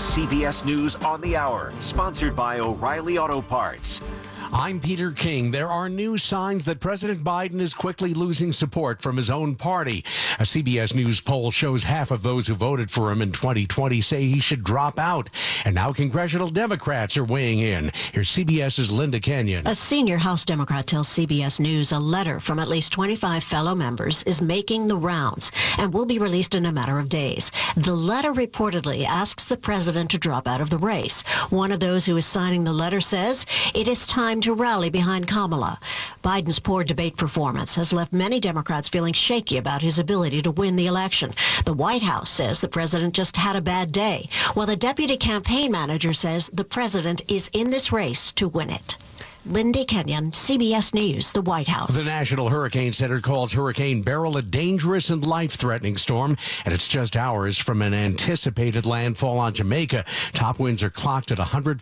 CBS News on the Hour, sponsored by O'Reilly Auto Parts. I'm Peter King. There are new signs that President Biden is quickly losing support from his own party. A CBS News poll shows half of those who voted for him in 2020 say he should drop out. And now congressional Democrats are weighing in. Here's CBS's Linda Kenyon. A senior House Democrat tells CBS News a letter from at least 25 fellow members is making the rounds and will be released in a matter of days. The letter reportedly asks the president to drop out of the race. One of those who is signing the letter says it is time to rally behind Kamala. Biden's poor debate performance has left many Democrats feeling shaky about his ability to win the election. The White House says the president just had a bad day, while the deputy campaign manager says the president is in this race to win it. Linda Kenyon, CBS News, the White House. The National Hurricane Center calls Hurricane Beryl a dangerous and life-threatening storm, and it's just hours from an anticipated landfall on Jamaica. Top winds are clocked at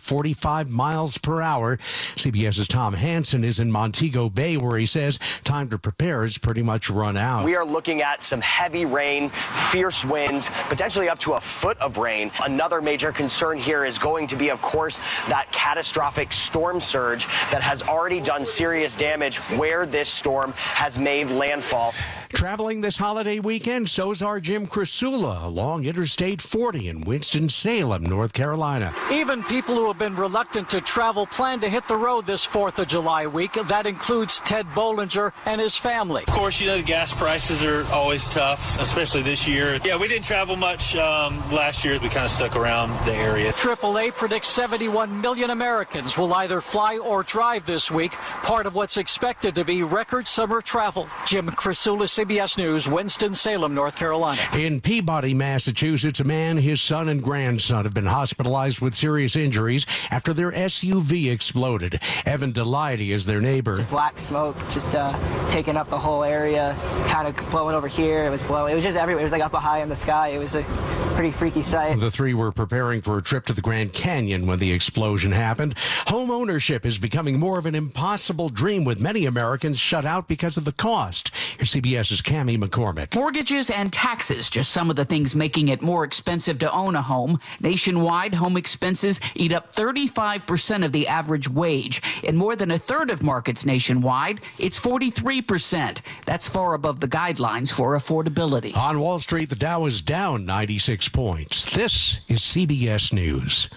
145 miles per hour. CBS's Tom Hansen is in Montego Bay, where he says time to prepare is pretty much run out. We are looking at some heavy rain, fierce winds, potentially up to a foot of rain. Another major concern here is going to be, of course, that catastrophic storm surge that has already done serious damage where this storm has made landfall. Traveling this holiday weekend, so's our Jim Krasula along Interstate 40 in Winston-Salem, North Carolina. Even people who have been reluctant to travel plan to hit the road this 4th of July week. That includes Ted Bollinger and his family. Of course, the gas prices are always tough, especially this year. Yeah, we didn't travel much last year. We kind of stuck around the area. AAA predicts 71 million Americans will either fly or drive this week, part of what's expected to be record summer travel. Jim Krasula, CBS News, Winston-Salem, North Carolina. In Peabody, Massachusetts, a man, his son, and grandson have been hospitalized with serious injuries after their SUV exploded. Evan Delighty is their neighbor. Black smoke just taking up the whole area, kind of blowing over here. It was blowing. It was just everywhere. It was like up high in the sky. It was a pretty freaky sight. The three were preparing for a trip to the Grand Canyon when the explosion happened. Home ownership is becoming more of an impossible dream, with many Americans shut out because of the cost. Here's CBS's Cammie McCormick. Mortgages and taxes, just some of the things making it more expensive to own a home. Nationwide, home expenses eat up 35% of the average wage. In more than a third of markets nationwide, it's 43%. That's far above the guidelines for affordability. On Wall Street, the Dow is down 96 points. This is CBS News.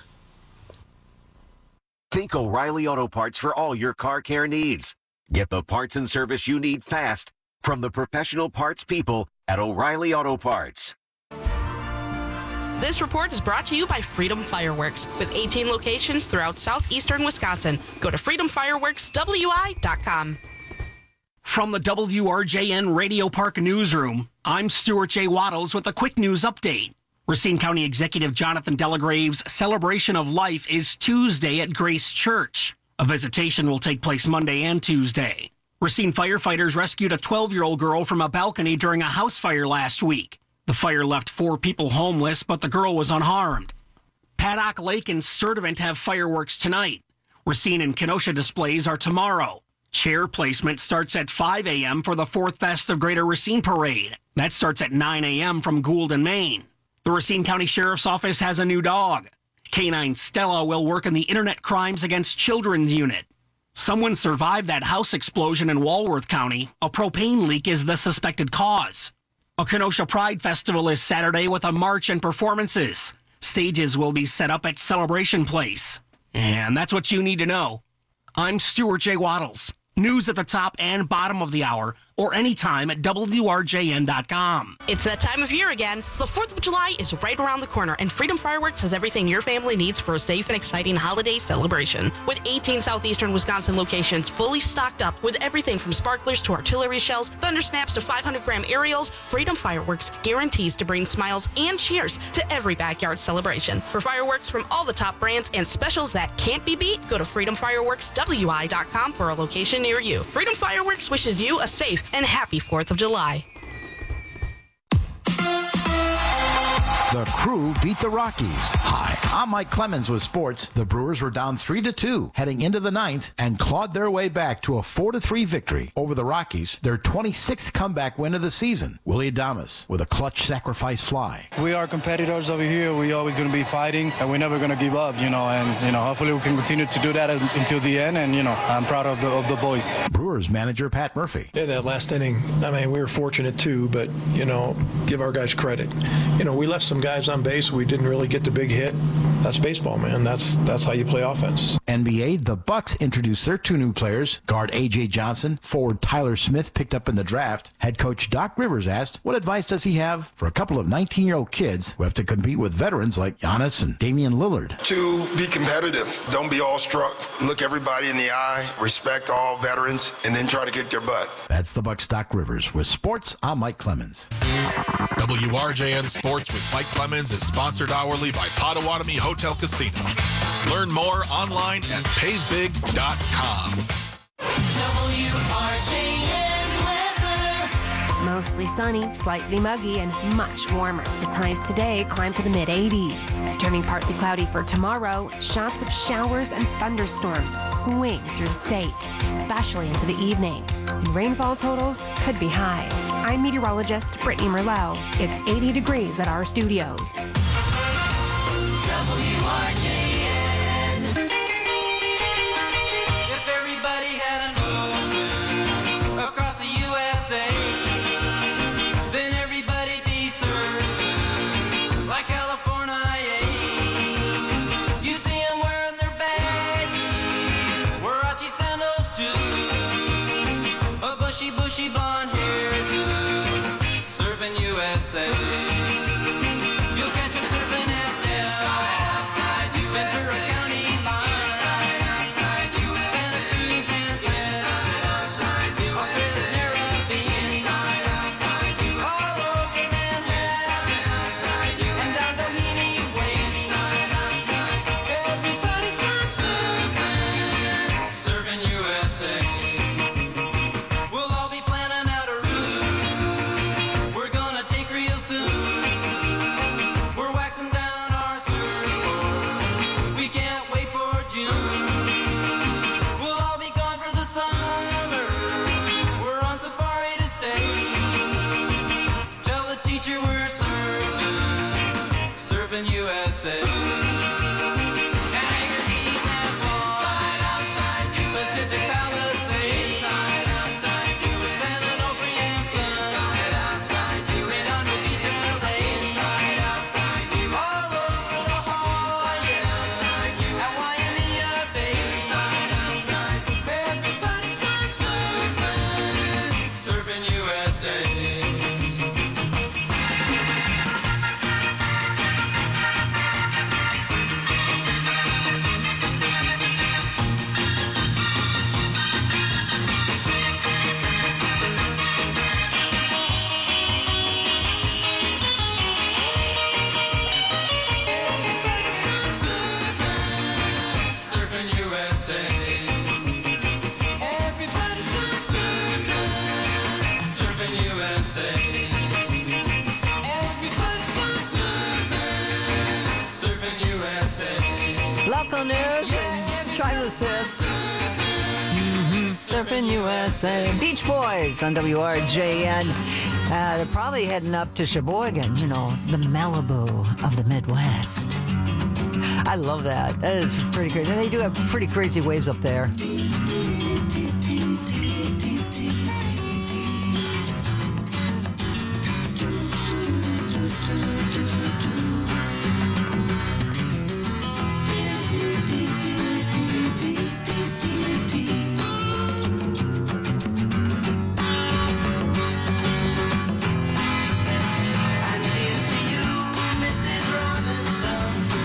Think O'Reilly Auto Parts for all your car care needs. Get the parts and service you need fast from the professional parts people at O'Reilly Auto Parts. This report is brought to you by Freedom Fireworks, with 18 locations throughout southeastern Wisconsin. Go to freedomfireworkswi.com. From the WRJN Radio Park Newsroom, I'm Stuart J. Waddles with a quick news update. Racine County Executive Jonathan Delagrave's Celebration of Life is Tuesday at Grace Church. A visitation will take place Monday and Tuesday. Racine firefighters rescued a 12-year-old girl from a balcony during a house fire last week. The fire left 4 people homeless, but the girl was unharmed. Paddock Lake and Sturtevant have fireworks tonight. Racine and Kenosha displays are tomorrow. Chair placement starts at 5 a.m. for the 4th Best of Greater Racine Parade. That starts at 9 a.m. from Gould and Maine. The Racine County Sheriff's Office has a new dog. Canine Stella will work in the Internet Crimes Against Children's Unit. Someone survived that house explosion in Walworth County. A propane leak is the suspected cause. A Kenosha Pride Festival is Saturday with a march and performances. Stages will be set up at Celebration Place. And that's what you need to know. I'm Stuart J. Waddles. News at the top and bottom of the hour, or anytime at WRJN.com. It's that time of year again. The 4th of July is right around the corner, and Freedom Fireworks has everything your family needs for a safe and exciting holiday celebration. With 18 southeastern Wisconsin locations fully stocked up with everything from sparklers to artillery shells, thunder snaps to 500-gram aerials, Freedom Fireworks guarantees to bring smiles and cheers to every backyard celebration. For fireworks from all the top brands and specials that can't be beat, go to freedomfireworkswi.com for a location near you. Freedom Fireworks wishes you a safe and happy 4th of July. The Crew beat the Rockies. Hi, I'm Mike Clemens with sports. The Brewers were down 3-2 heading into the ninth and clawed their way back to a 4-3 victory over the Rockies, their 26th comeback win of the season. Willie Adames with a clutch sacrifice fly. We are competitors over here. We're always going to be fighting, and we're never going to give up, and hopefully we can continue to do that until the end, and, I'm proud of the boys. Brewers manager Pat Murphy. Yeah, that last inning, we were fortunate too, but, give our guys credit. We left some guys on base. We didn't really get the big hit. That's baseball, man. That's how you play offense. NBA, the Bucks introduced their two new players. Guard A.J. Johnson, forward Tyler Smith picked up in the draft. Head coach Doc Rivers asked, what advice does he have for a couple of 19-year-old kids who have to compete with veterans like Giannis and Damian Lillard? To be competitive. Don't be awestruck. Look everybody in the eye. Respect all veterans, and then try to kick their butt. That's the Bucks' Doc Rivers. With sports, I'm Mike Clemens. WRJN Sports with Mike Clemens is sponsored hourly by Potawatomi Hotel Casino. Learn more online at paysbig.com. WRJN weather. Mostly sunny, slightly muggy, and much warmer. As highs today climb to the mid-80s. Turning partly cloudy for tomorrow, shots of showers and thunderstorms swing through the state, especially into the evening. And rainfall totals could be high. I'm meteorologist Brittany Merlot. It's 80 degrees at our studios. WRJN. If everybody had an ocean across the USA, then everybody'd be served like California. You'd see them wearing their baggies, Warachi sandals too, a bushy blonde hairdo, serving USA. You'll catch them surfing at Ventura County line, Santa Cruz and Trent, Australia's Narrabeen, all over Manhattan, and down Doheny Way. Everybody's gone serving USA. We'll all be planning out a route we're gonna take real soon. We're waxing down our surfboard. We can't wait for June. We'll all be gone for the summer. We're on safari to stay. Tell the teacher we're serving USA. And Anchor Keys and Swan, Pacific Palisades, San Onofre and Sun, Redondo Beach and LA, all over La Jolla, at Waimea Bay. Everybody's gone serving USA. Serving USA. Everybody's gone serving USA. Everybody's gone serving USA. Local news and China's hits. Surfing USA. Beach Boys on WRJN. They're probably heading up to Sheboygan, the Malibu of the Midwest. I love that. That is pretty crazy. And they do have pretty crazy waves up there.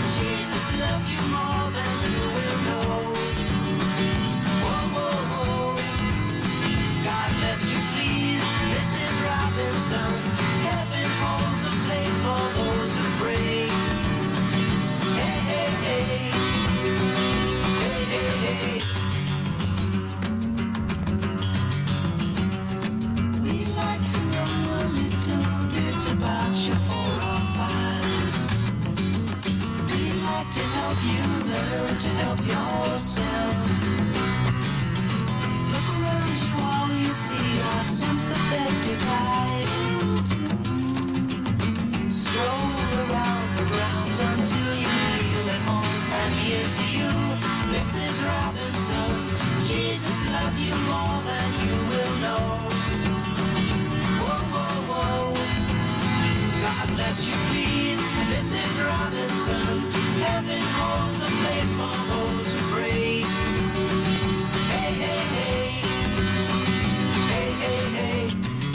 Jesus loves you more than you will know. Whoa, whoa, whoa. tells you more than you will know. Whoa, whoa, whoa. God bless you, please, Mrs. Robinson. Heaven holds a place for those who pray. Hey, hey, hey. Hey, hey, hey.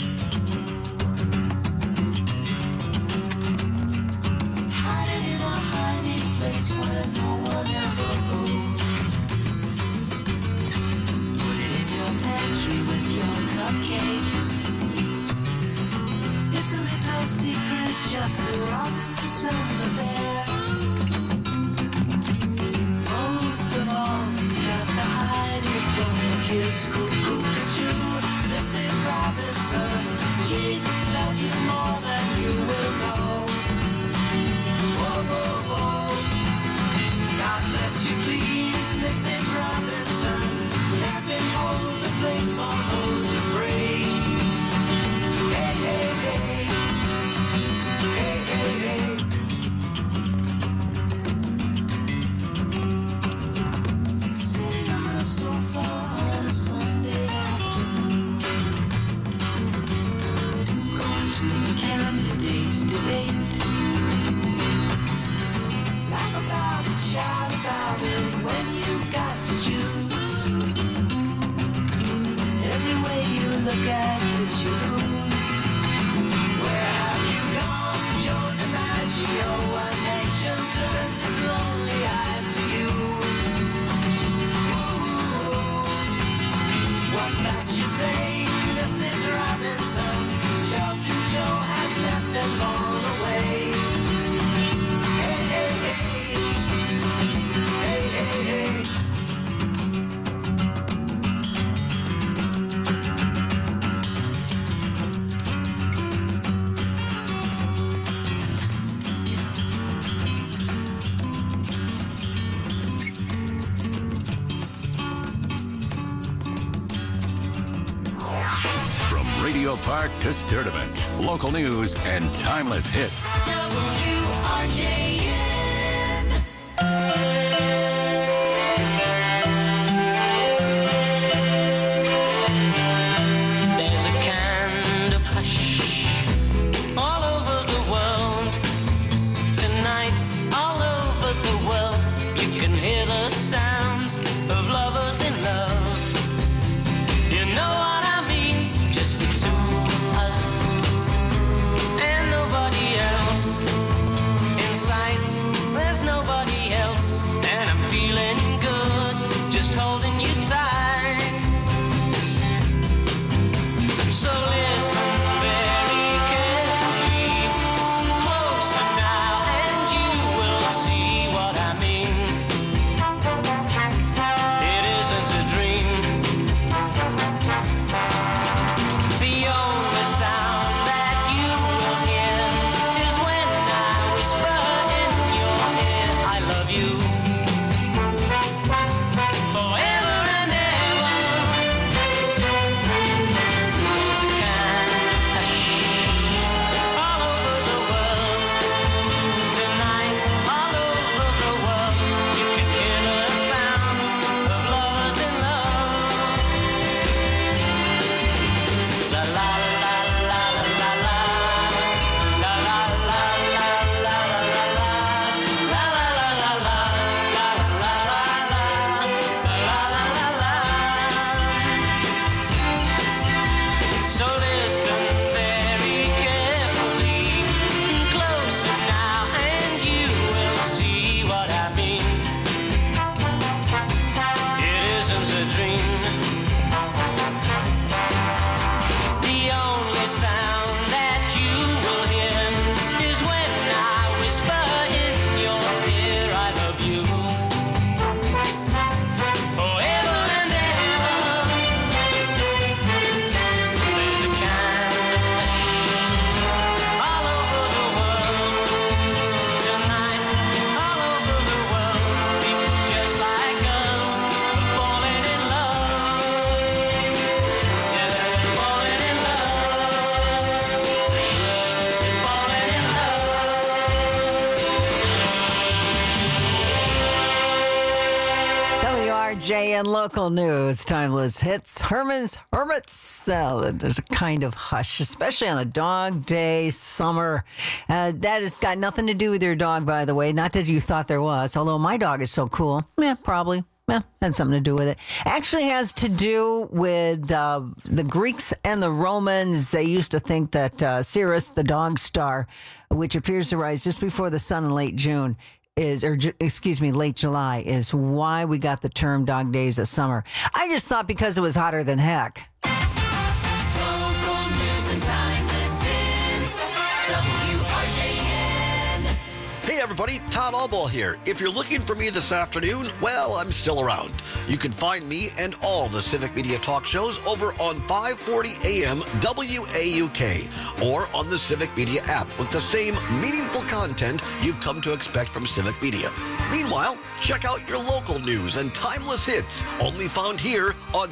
Hiding in a hiding place where no one ever goes. Put it in your pantry with your cupcakes. It's a little secret, just the Robinsons affair. Most of all, you got to hide it from the kids. Cuckoo-cuckoo, this is Robinson. Jesus loves you more than you will know. Whoa, whoa, whoa. God bless you, please, Mrs. Robinson. Heaven holds a place for those who pray. Hey, hey, hey. Hey, hey, hey. Sitting on a sofa on a Sunday afternoon, going to the candidates' debate. Laugh about it, shout about it when you got to choose. Every way you look at it, you lose. Where have you gone, Joe DiMaggio? What nation turns its lonely eyes to you? Ooh, what's that you say, Mrs. Robinson? Joe to Joe has left and gone away. Hey, hey, hey. Hey, hey, hey. From Radio Park to Sturdivant, local news and timeless hits. WRJN. There's a kind of hush all over the world. Tonight, all over the world, you can hear the sounds of lovers in love. You know what I mean? Just the two of us and nobody else in sight. RJN Local News, Timeless Hits, Herman's Hermits. There's a kind of hush, especially on a dog day, summer. That has got nothing to do with your dog, by the way. Not that you thought there was, although my dog is so cool. Yeah, probably. Had something to do with it. Actually has to do with the Greeks and the Romans. They used to think that Sirius, the dog star, which appears to rise just before the sun in late June, late July, is why we got the term dog days of summer. I just thought because it was hotter than heck. Local news and timeless hits. WRJN. Hey everybody, Todd Allball here. If you're looking for me this afternoon, well, I'm still around. You can find me and all the Civic Media talk shows over on 540 AM WAUK or on the Civic Media app with the same meaningful content you've come to expect from Civic Media. Meanwhile, check out your local news and timeless hits only found here on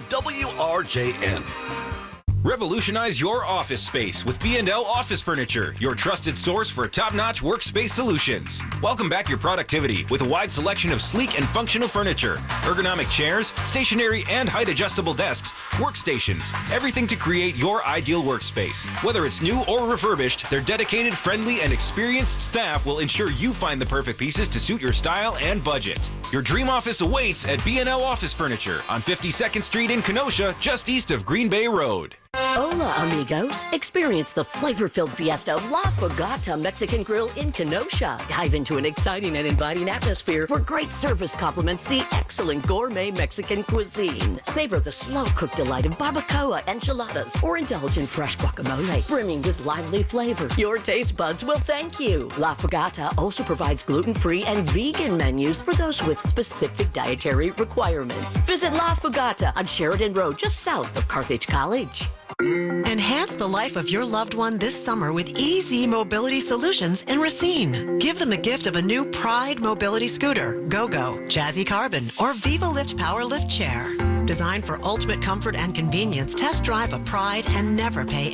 WRJN. Revolutionize your office space with B&L Office Furniture, your trusted source for top-notch workspace solutions. Welcome back your productivity with a wide selection of sleek and functional furniture, ergonomic chairs, stationary and height-adjustable desks, workstations, everything to create your ideal workspace. Whether it's new or refurbished, their dedicated, friendly, and experienced staff will ensure you find the perfect pieces to suit your style and budget. Your dream office awaits at B&L Office Furniture on 52nd Street in Kenosha, just east of Green Bay Road. Hola, amigos. Experience the flavor-filled fiesta La Fogata Mexican Grill in Kenosha. Dive into an exciting and inviting atmosphere where great service complements the excellent gourmet Mexican cuisine. Savor the slow-cooked delight of barbacoa, enchiladas, or indulge in fresh guacamole, brimming with lively flavor. Your taste buds will thank you. La Fogata also provides gluten-free and vegan menus for those with specific dietary requirements. Visit La Fogata on Sheridan Road, just south of Carthage College. Enhance the life of your loved one this summer with Easy Mobility Solutions in Racine. Give them a gift of a new Pride Mobility Scooter, GoGo, Jazzy Carbon, or Viva Lift Power Lift Chair. Designed for ultimate comfort and convenience, test drive a Pride and never pay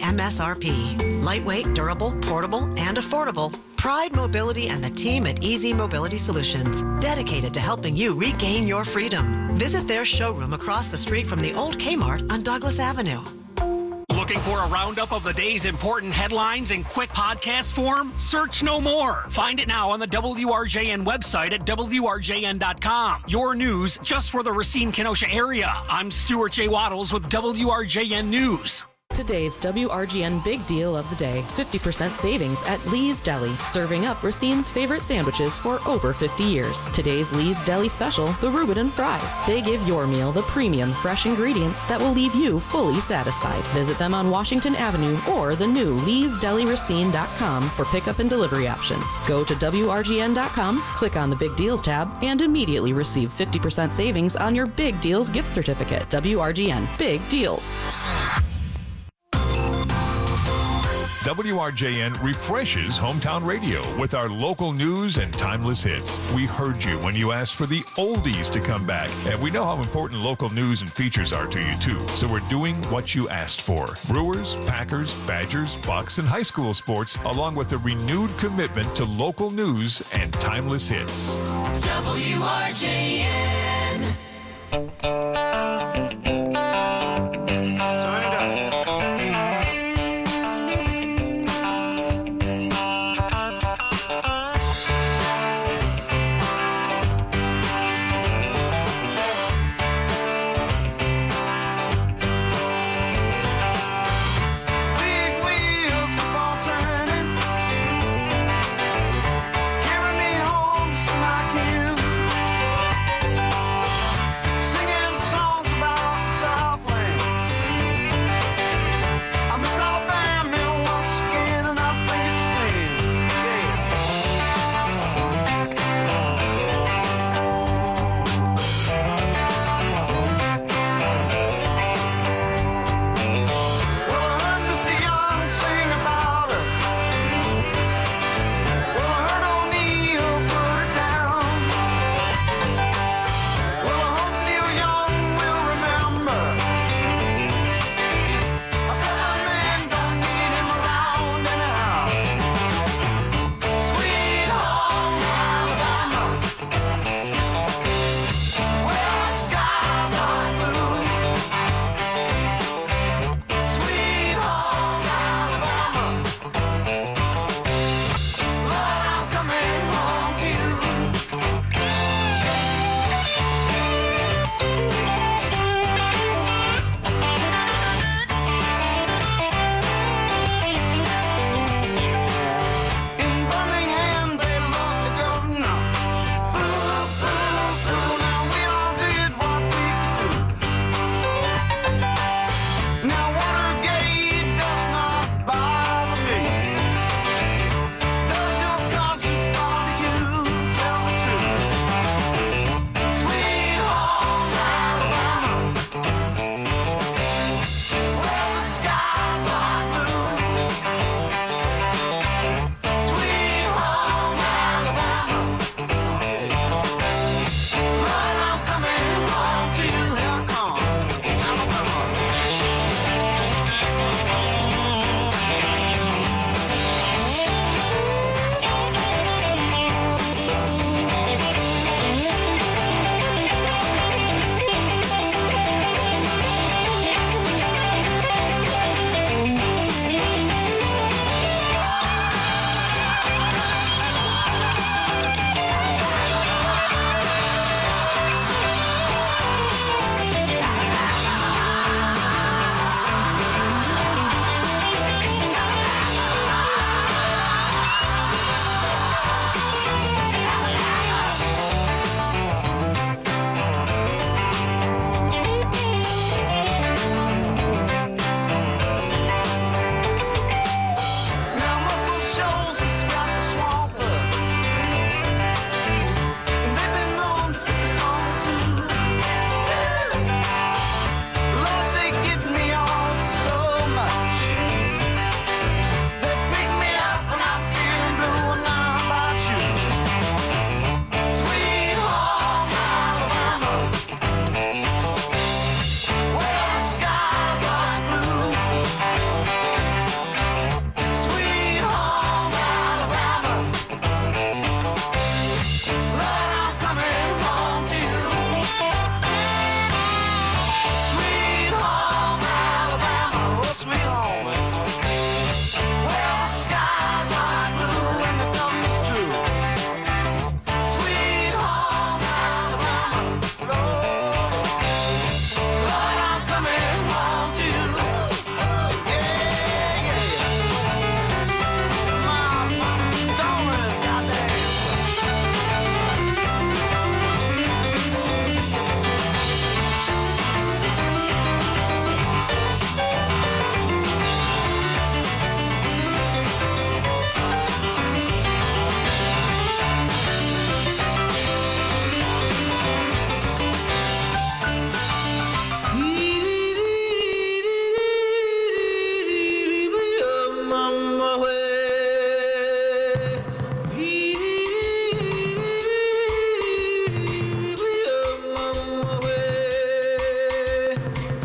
MSRP. Lightweight, durable, portable, and affordable. Pride Mobility and the team at Easy Mobility Solutions, dedicated to helping you regain your freedom. Visit their showroom across the street from the old Kmart on Douglas Avenue. Looking for a roundup of the day's important headlines in quick podcast form? Search no more. Find it now on the WRJN website at WRJN.com. Your news just for the Racine-Kenosha area. I'm Stuart J. Waddles with WRJN News. Today's WRGN Big Deal of the Day, 50% savings at Lee's Deli, serving up Racine's favorite sandwiches for over 50 years. Today's Lee's Deli special, the Reuben and Fries. They give your meal the premium, fresh ingredients that will leave you fully satisfied. Visit them on Washington Avenue or the new Lee'sDeliRacine.com for pickup and delivery options. Go to WRGN.com, click on the Big Deals tab, and immediately receive 50% savings on your Big Deals gift certificate. WRGN, Big Deals. WRJN refreshes hometown radio with our local news and timeless hits. We heard you when you asked for the oldies to come back, and we know how important local news and features are to you too. So we're doing what you asked for. Brewers, Packers, Badgers, Bucks, and high school sports, along with a renewed commitment to local news and timeless hits. WRJN. Singing songs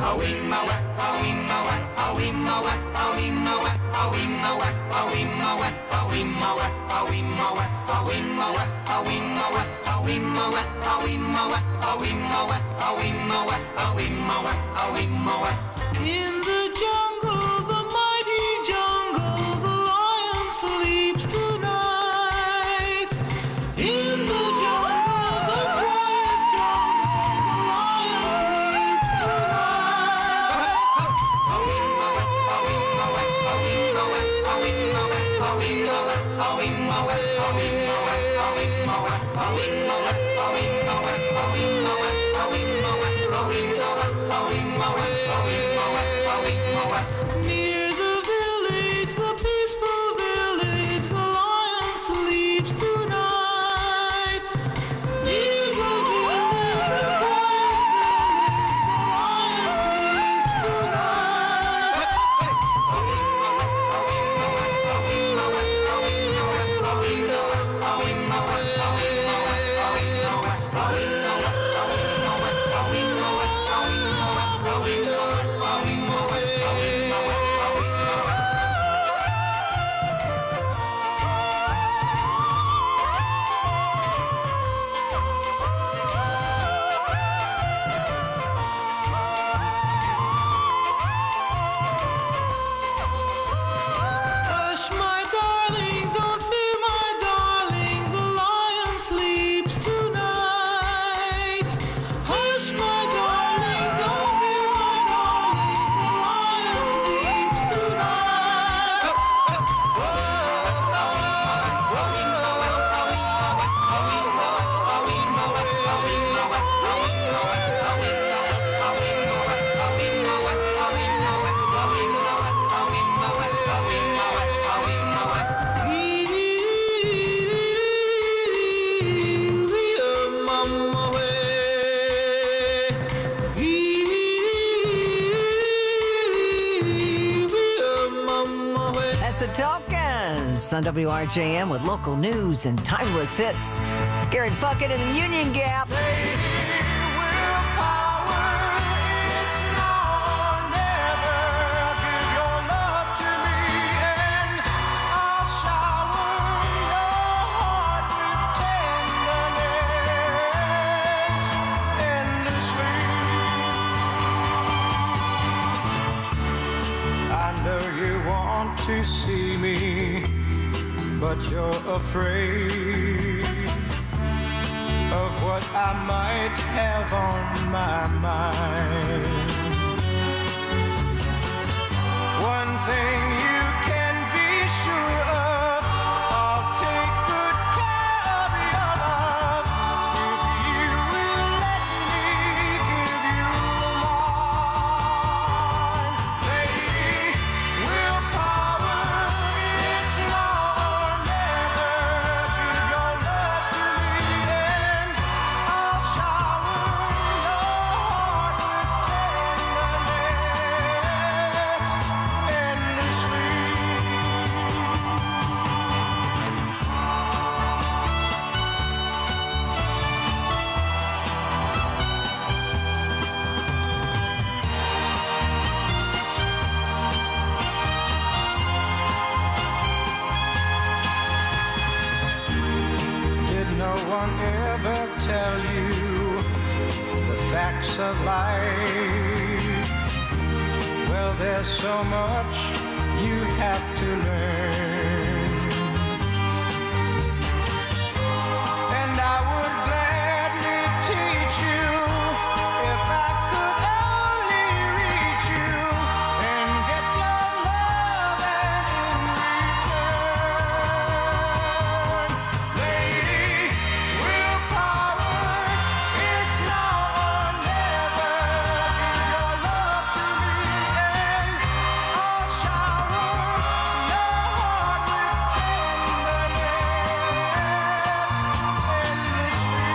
In the jungle, the mighty jungle, the lion sleeps tonight. In the jungle, the quiet jungle, the lion sleeps Near the village, the peaceful village, the lion sleeps tonight. Near the village, the quiet village, the lion Hush, my darling, don't fear, my darling, the lion sleeps tonight. Hush, my darling, don't fear, my darling, the lion sleeps tonight. That's the Tokens on WRJM with local news and timeless hits. Gary Puckett in the Union Gap. I know you want to see me, but you're afraid of what I might have on my mind. One thing you can be sure of, I'll take good care of your love if you will let me give you mine. Lady, willpower, it's now or never. Give your love to me and I'll shower your heart with tenderness endlessly. Did no one ever tell you the facts of life? Well, there's so much you have to learn. And I would gladly teach you if I could only reach you and get your love and in return. Lady, willpower, it's now or never. Give your love to me and I'll shower your heart with tenderness endlessly.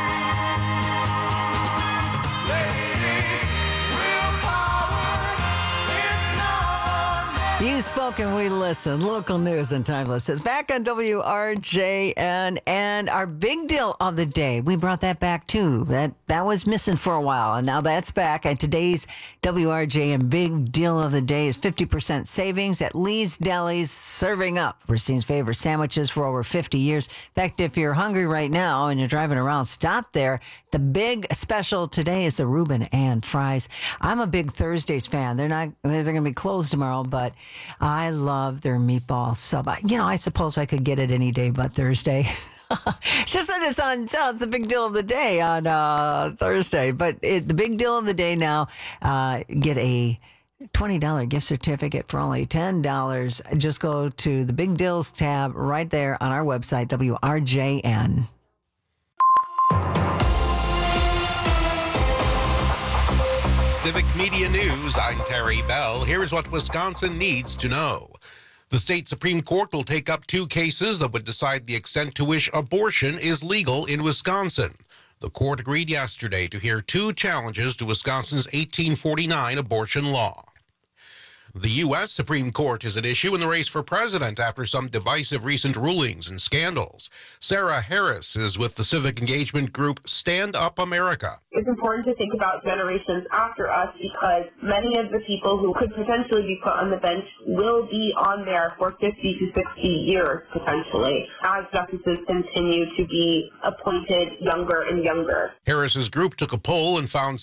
Lady, willpower, it's now or never. You spoken, we listen. Local news and timeless is back on WRJN, and our big deal of the day. We brought that back too. That That was missing for a while, and now that's back. And today's WRJM Big Deal of the Day is 50% savings at Lee's Deli's, serving up Racine's favorite sandwiches for over 50 years. In fact, if you're hungry right now and you're driving around, stop there. The big special today is the Reuben and fries. I'm a big Thursdays fan. They're going to be closed tomorrow, but I love their meatball sub. I suppose I could get it any day but Thursday. It's just that it's on sale. It's the big deal of the day on Thursday. But the big deal of the day now, get a $20 gift certificate for only $10. Just go to the Big Deals tab right there on our website, WRJN. Civic Media News, I'm Terry Bell. Here's what Wisconsin needs to know. The state Supreme Court will take up 2 cases that would decide the extent to which abortion is legal in Wisconsin. The court agreed yesterday to hear 2 challenges to Wisconsin's 1849 abortion law. The U.S. Supreme Court is at issue in the race for president after some divisive recent rulings and scandals. Sarah Harris is with the civic engagement group Stand Up America. It's important to think about generations after us because many of the people who could potentially be put on the bench will be on there for 50 to 60 years, potentially, as justices continue to be appointed younger and younger. Harris's group took a poll and found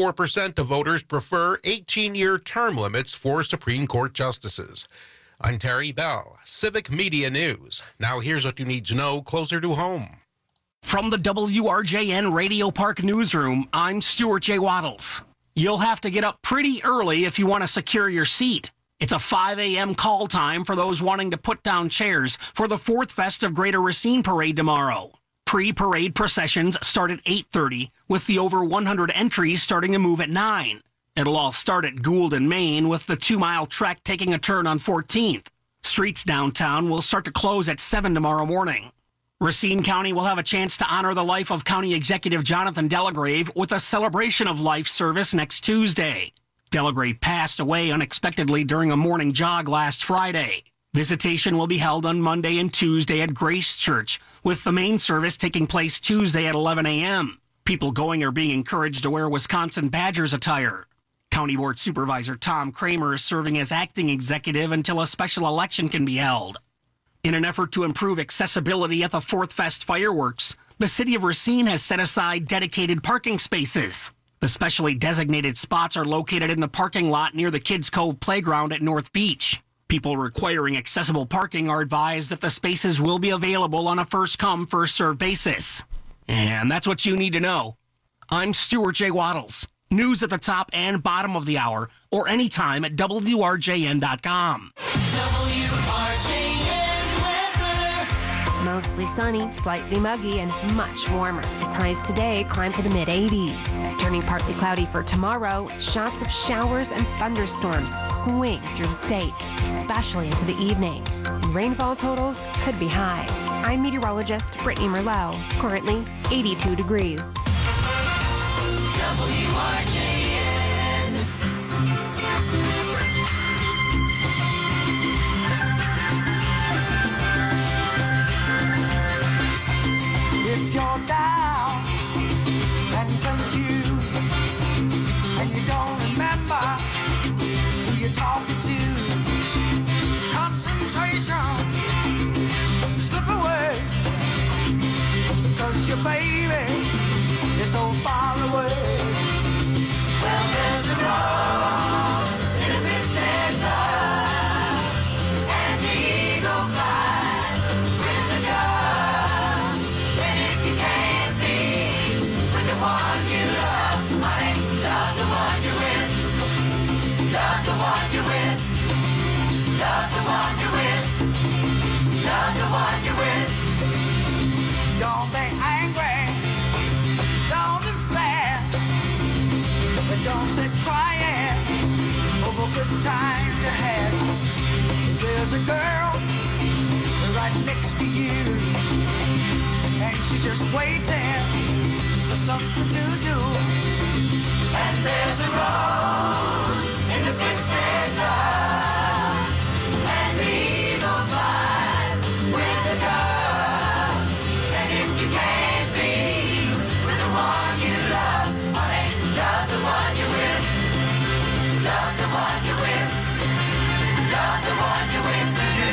64% of voters prefer 18-year term limits for Supreme Court justices. I'm Terry Bell, Civic Media News. Now here's what you need to know closer to home. From the WRJN Radio Park Newsroom, I'm Stuart J. Waddles. You'll have to get up pretty early if you want to secure your seat. It's a 5 a.m. call time for those wanting to put down chairs for the 4th Fest of Greater Racine Parade tomorrow. Pre-parade processions start at 8:30, with the over 100 entries starting to move at 9. It'll all start at Gould and Main, with the 2-mile trek taking a turn on 14th. Streets downtown will start to close at 7 tomorrow morning. Racine County will have a chance to honor the life of County Executive Jonathan Delagrave with a celebration of life service next Tuesday. Delagrave passed away unexpectedly during a morning jog last Friday. Visitation will be held on Monday and Tuesday at Grace Church, with the main service taking place Tuesday at 11 a.m. People going are being encouraged to wear Wisconsin Badgers attire. County Board Supervisor Tom Kramer is serving as acting executive until a special election can be held. In an effort to improve accessibility at the 4th Fest fireworks, the city of Racine has set aside dedicated parking spaces. The specially designated spots are located in the parking lot near the Kids Cove Playground at North Beach. People requiring accessible parking are advised that the spaces will be available on a first-come, first-served basis. And that's what you need to know. I'm Stuart J. Waddles. News at the top and bottom of the hour, or anytime at WRJN.com. Mostly sunny, slightly muggy, and much warmer. As highs today climb to the mid-80s. Turning partly cloudy for tomorrow, shots of showers and thunderstorms swing through the state, especially into the evening. Rainfall totals could be high. I'm meteorologist Brittany Merlot. Currently 82 degrees. If you're down and confused and you don't remember who you're talking to, concentration slip away because your baby is so far away. Well, there's a rose in a distant cloud, and the eagle flies with the dove. And if you can't be with the one you love, honey, love the one you're with. Love the one you're with. Love the one you're with. Love the one you're with. Don't be angry. Don't be sad. But don't sit crying over good times you had. There's a girl right next to you, and she's just waiting for something to do. And there's a rose in the twisted love, and the eagle flies with the dove. And if you can't be with the one you love, the one you're with. Love the one you're with.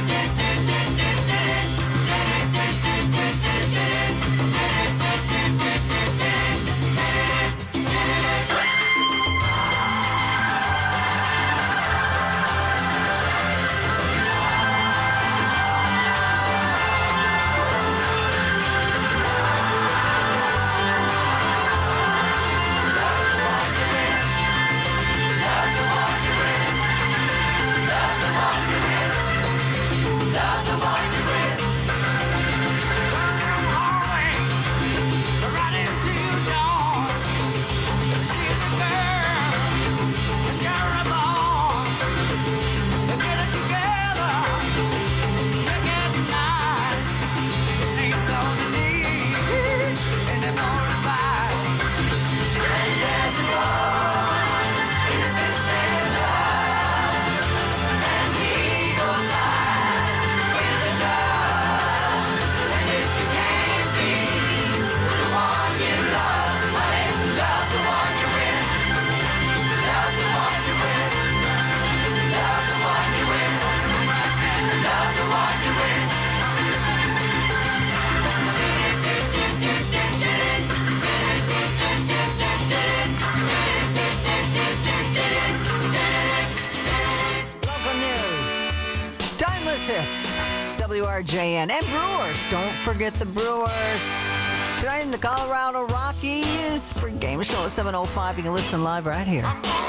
WRJN and Brewers. Don't forget the Brewers. Tonight in the Colorado Rockies pregame show at 7:05. You can listen live right here.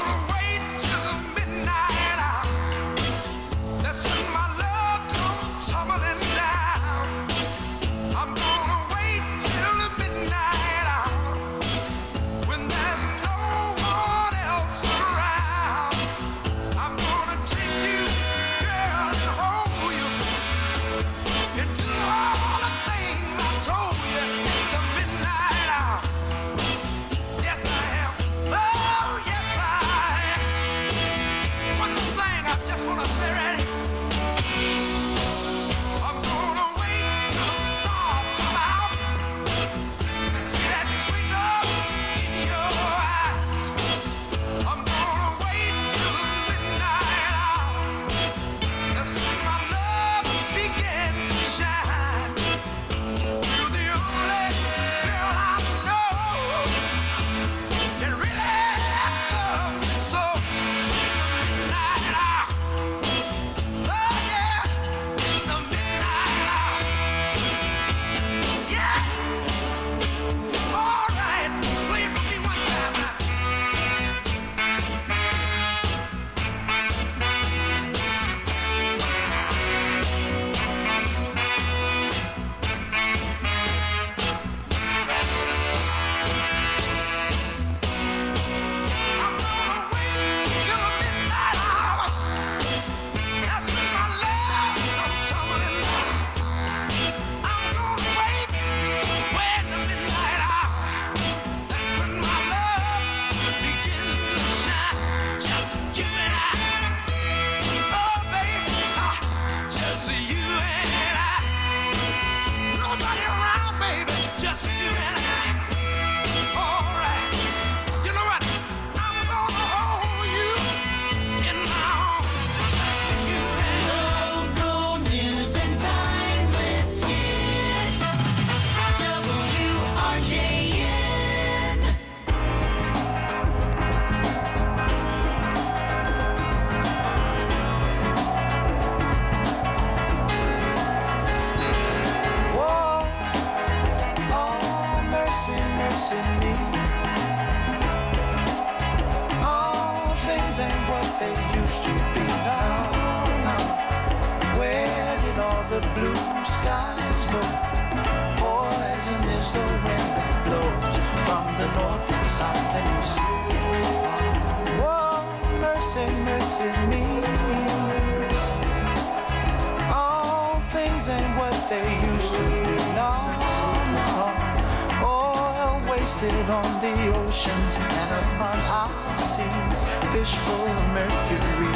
On the oceans and upon our seas, fish full of mercury.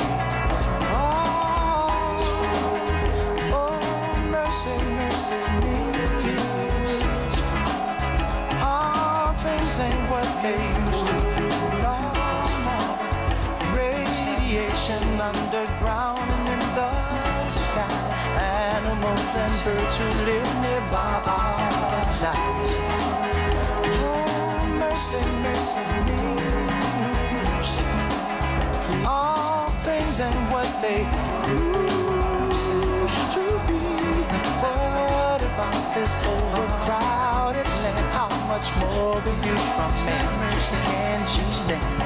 Oh, mercy, mercy me. All things ain't what they used to be. Lost more. creation underground and in the sky. Animals and birds who live nearby our lives. Oh, mercy, mercy me. All things and what they used to be. What about this overcrowded land? How much more will you from me? Can't you stand?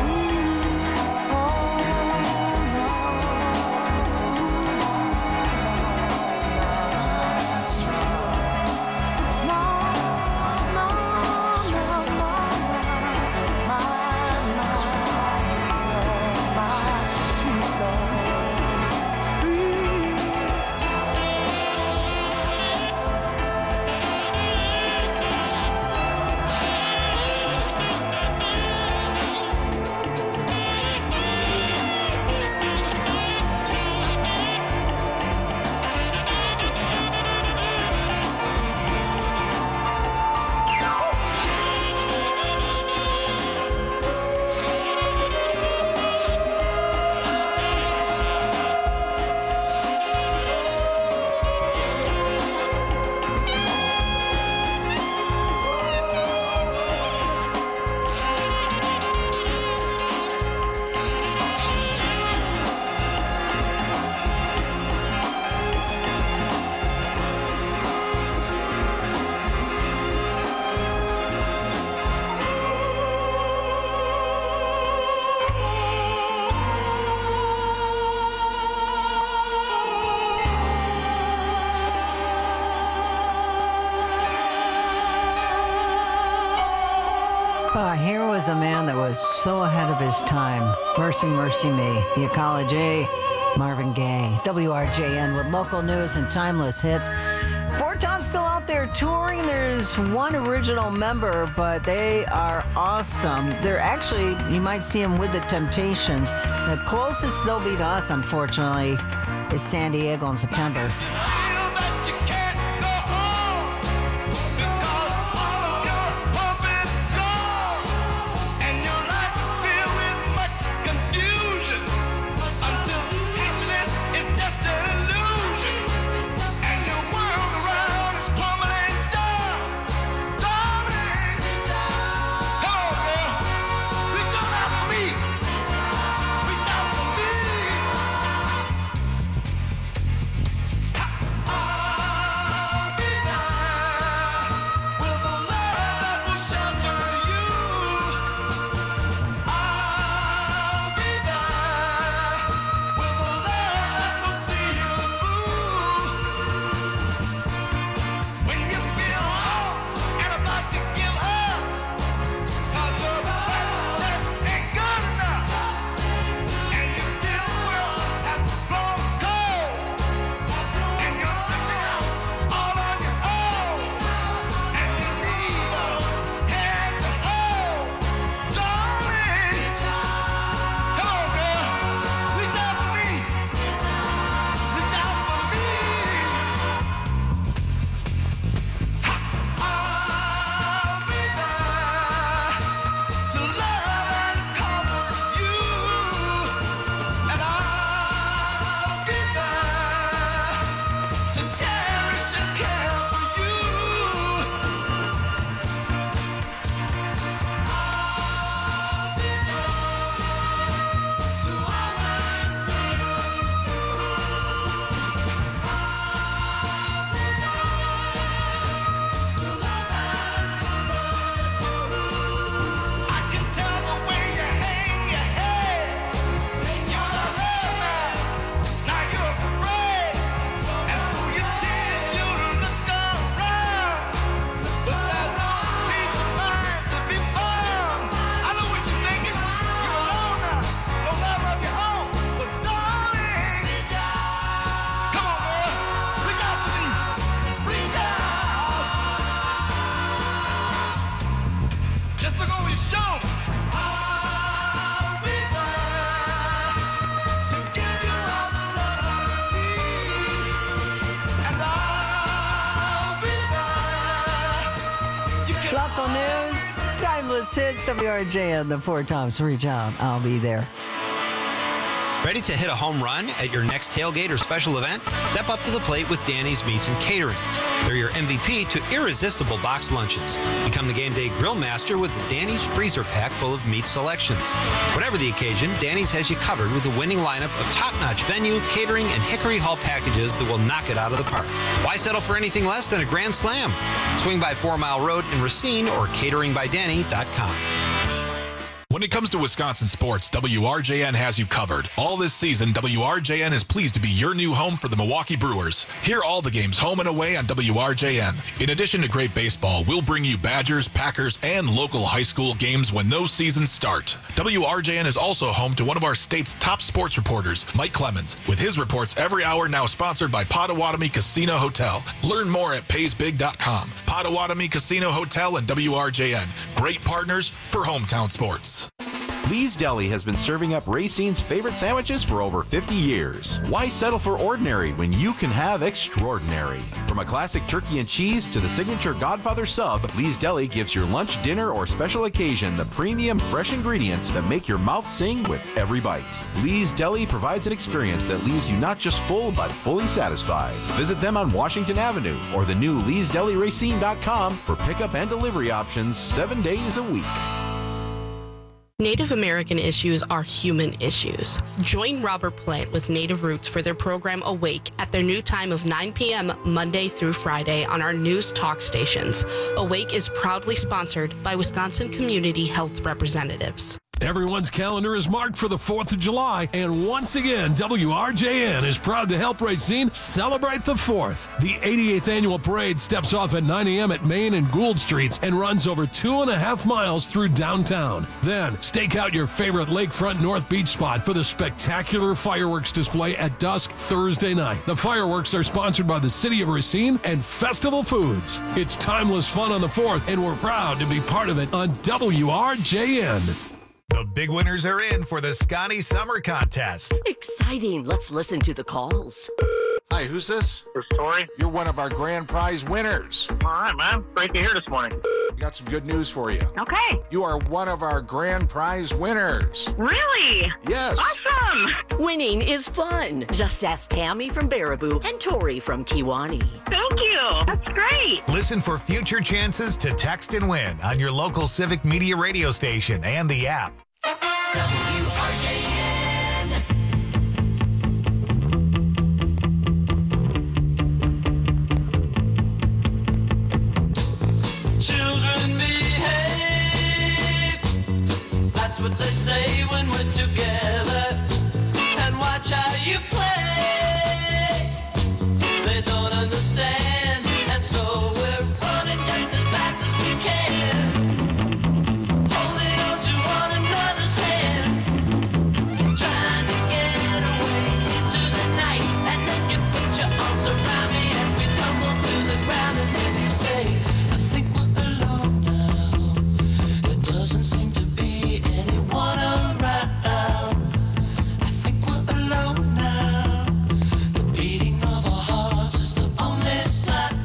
Here was a man that was so ahead of his time. Mercy, mercy me. The Ecology, Marvin Gaye. WRJN with local news and timeless hits. Four Tom's still out there touring. There's one original member, but they are awesome. They're actually, you might see them with the Temptations. The closest they'll be to us, unfortunately, is San Diego in September. Local news, timeless hits, WRJN, the Four Toms. Reach out. I'll be there. Ready to hit a home run at your next tailgate or special event? Step up to the plate with Danny's Meats and Catering. They're your MVP to irresistible box lunches. Become the game day grill master with the Danny's freezer pack full of meat selections. Whatever the occasion, Danny's has you covered with a winning lineup of top-notch venue, catering, and Hickory Hall packages that will knock it out of the park. Why settle for anything less than a grand slam? Swing by 4 Mile Road in Racine or cateringbydanny.com. When it comes to Wisconsin sports, WRJN has you covered. All this season, WRJN is pleased to be your new home for the Milwaukee Brewers. Hear all the games home and away on WRJN. In addition to great baseball, we'll bring you Badgers, Packers, and local high school games when those seasons start. WRJN is also home to one of our state's top sports reporters, Mike Clemens, with his reports every hour, now sponsored by Potawatomi Casino Hotel. Learn more at paysbig.com. Potawatomi Casino Hotel and WRJN. Great partners for hometown sports. Lee's Deli has been serving up Racine's favorite sandwiches for over 50 years. Why settle for ordinary when you can have extraordinary? From a classic turkey and cheese to the signature Godfather sub, Lee's Deli gives your lunch, dinner, or special occasion the premium fresh ingredients that make your mouth sing with every bite. Lee's Deli provides an experience that leaves you not just full, but fully satisfied. Visit them on Washington Avenue or the new Lee'sDeliRacine.com for pickup and delivery options 7 days a week. Native American issues are human issues. Join Robert Plant with Native Roots for their program Awake at their new time of 9 p.m. Monday through Friday on our news talk stations. Awake is proudly sponsored by Wisconsin Community Health Representatives. Everyone's calendar is marked for the 4th of July, and once again, WRJN is proud to help Racine celebrate the 4th. The 88th annual parade steps off at 9 a.m. at Main and Gould Streets and runs over 2.5 miles through downtown. Then, stake out your favorite lakefront North Beach spot for the spectacular fireworks display at dusk Thursday night. The fireworks are sponsored by the City of Racine and Festival Foods. It's timeless fun on the 4th, and we're proud to be part of it on WRJN. The big winners are in for the Scotty Summer Contest. Exciting. Let's listen to the calls. Hi, who's this? This is Tori. You're one of our grand prize winners. All right, man. Great to hear this morning. We got some good news for you. Okay. You are one of our grand prize winners. Really? Yes. Awesome. Winning is fun. Just ask Tammy from Baraboo and Tori from Kiwani. Thank you. That's great. Listen for future chances to text and win on your local Civic Media radio station and the app. WRJN. Children behave. That's what they say when we're together. And watch how you play. They don't understand, and so we're running just as fast as we can. Holding on to one another's hand, trying to get away into the night. And then you put your arms around me as we tumble to the ground, and then you say, I think we're alone now. There doesn't seem to be anyone around. I think we're alone now. The beating of our hearts is the only sound.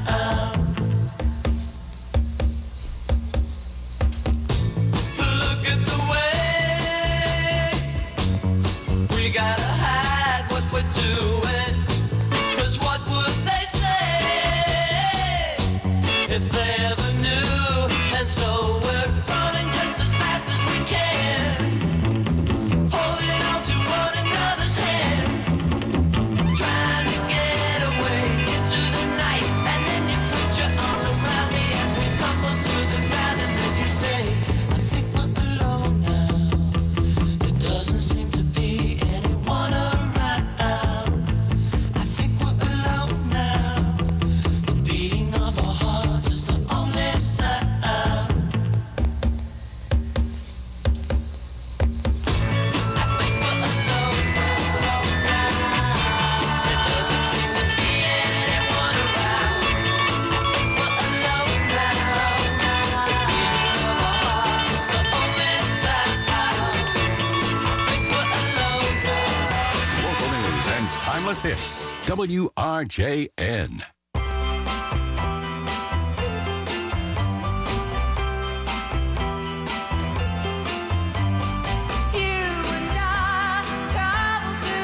Look at the way we gotta hide what we're doing. 'Cause what would they say if they ever knew? And so we're running just as fast as we can, holding on to one another's hand, trying to get away into the night. And then you put your arms around me as we tumble through the ground, and then you say, I think we're alone now. There doesn't seem to be anyone around. I think we're alone now. The beating of our hearts is the only sound. Local news and timeless hits. WRJN. You and I travel to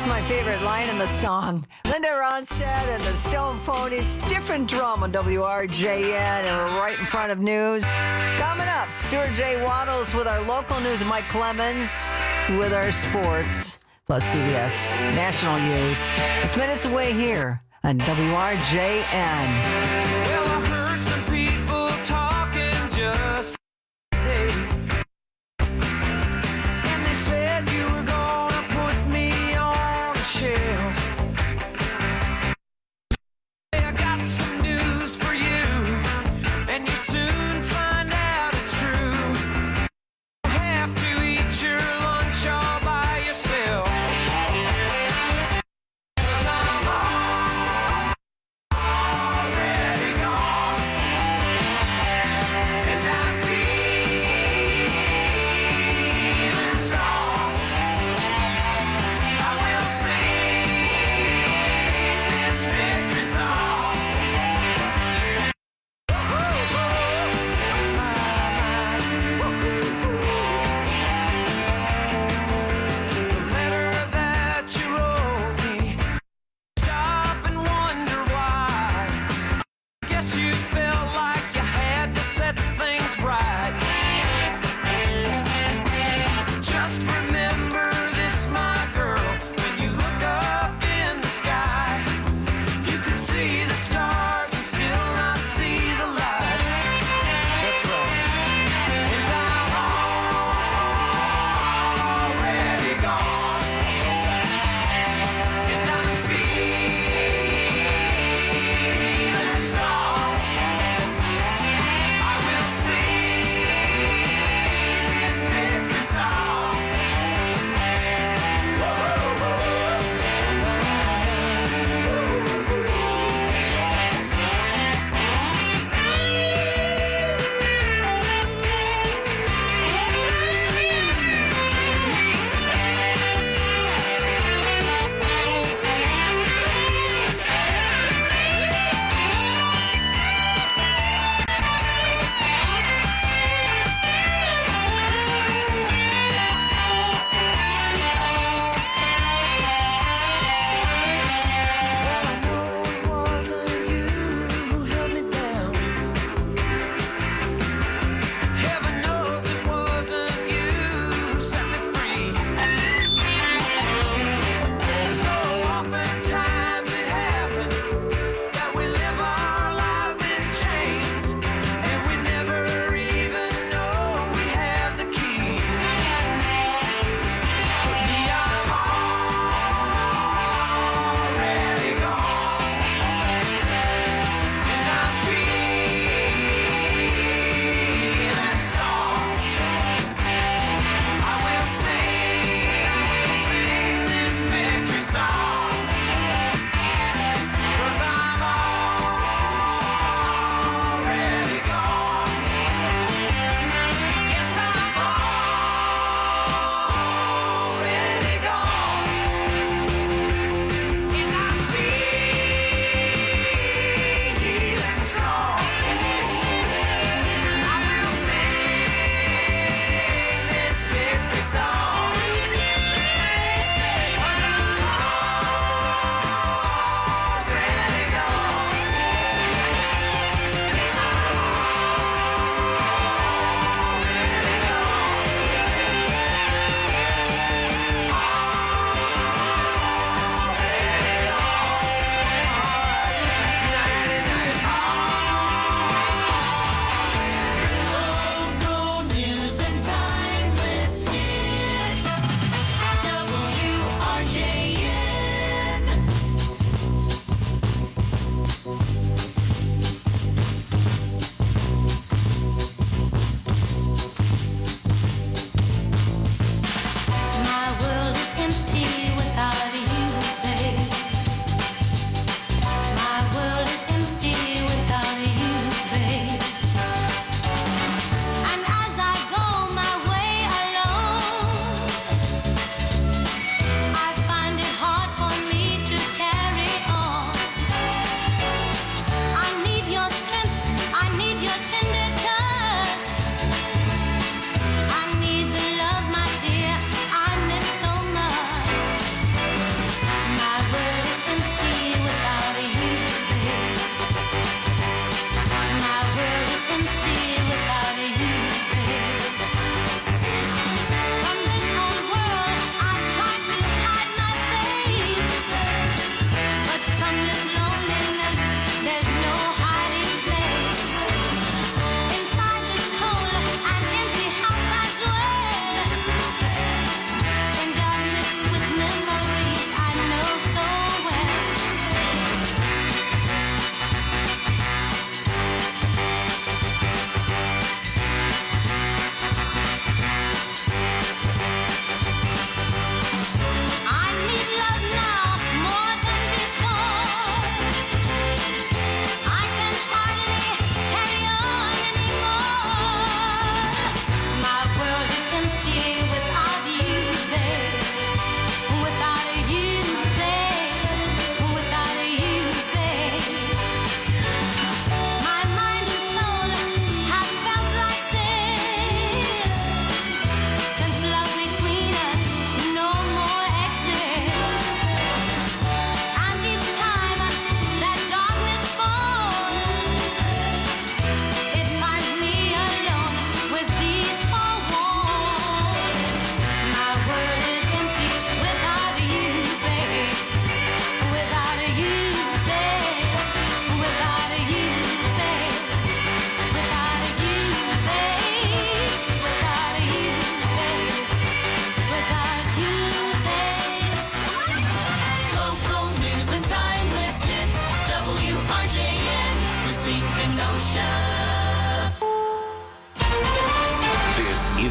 That's my favorite line in the song. Linda Ronstadt and the Stone Ponies, different drum on WRJN, and we're right in front of news. Coming up, Stuart J. Waddles with our local news, and Mike Clemens with our sports, plus CBS National News. It's minutes away here on WRJN. Well, I heard some people talking just today, and they said you were gonna put me on a shelf. Hey, I got some news for you, and you'll soon find out it's true. You have to eat your lunch all by yourself. 'Cause I'm already gone.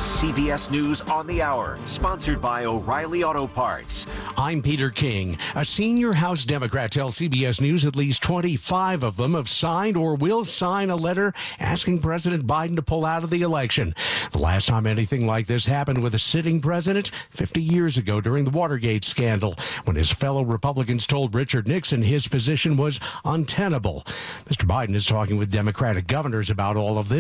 is CBS News on the Hour, sponsored by O'Reilly Auto Parts. I'm Peter King. A senior House Democrat tells CBS News at least 25 of them have signed or will sign a letter asking President Biden to pull out of the election. The last time anything like this happened with a sitting president, 50 years ago during the Watergate scandal, when his fellow Republicans told Richard Nixon his position was untenable. Mr. Biden is talking with Democratic governors about all of this.